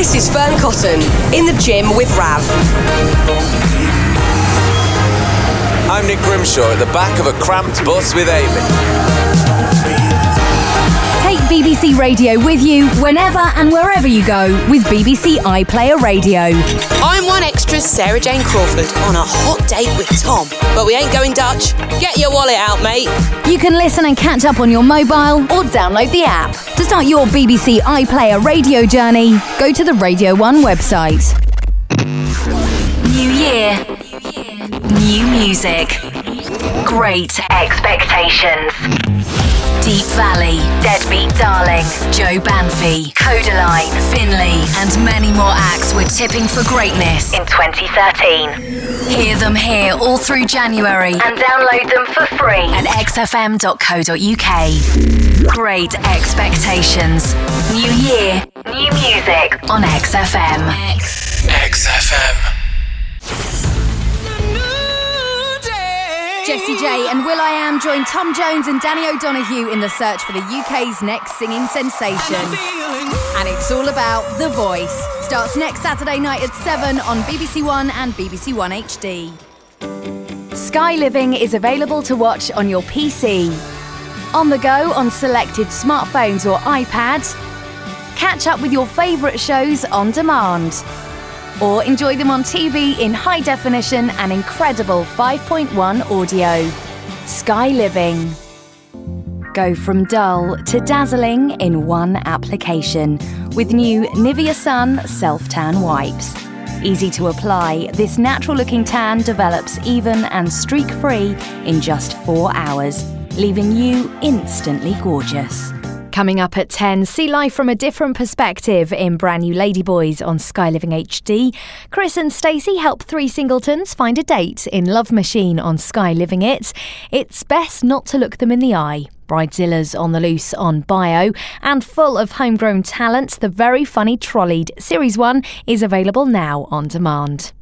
This is Fern Cotton, in the gym with Rav. I'm Nick Grimshaw at the back of a cramped bus with Amy. Take BBC Radio with you whenever and wherever you go with BBC iPlayer Radio. I'm One Extra's Sarah Jane Crawford on a hot date with Tom. But we ain't going Dutch. Get your wallet out, mate. You can listen and catch up on your mobile or download the app. To start your BBC iPlayer radio journey, go to the Radio 1 website. New year, new music, great expectations. Deep Valley, Deadbeat Darling, Joe Banfi, Codaline, Finley, and many more acts were tipping for greatness in 2013. Hear them here all through January and download them for free at xfm.co.uk. Great expectations. New year, new music on XFM. XFM. Jessie J and will.i.am join Tom Jones and Danny O'Donoghue in the search for the UK's next singing sensation. And it's all about The Voice. Starts next Saturday night at 7 on BBC One and BBC One HD. Sky Living is available to watch on your PC, on the go on selected smartphones or iPads. Catch up with your favourite shows on demand, or enjoy them on TV in high definition and incredible 5.1 audio. Sky Living. Go from dull to dazzling in one application with new Nivea Sun Self-Tan Wipes. Easy to apply, this natural-looking tan develops even and streak-free in just 4 hours, leaving you instantly gorgeous. Coming up at 10, see life from a different perspective in brand new Ladyboys on Sky Living HD. Chris and Stacey help 3 singletons find a date in Love Machine on Sky Living It. It's best not to look them in the eye. Bridezilla's on the loose on Bio, and full of homegrown talent, the very funny Trolleyed Series 1 is available now on demand.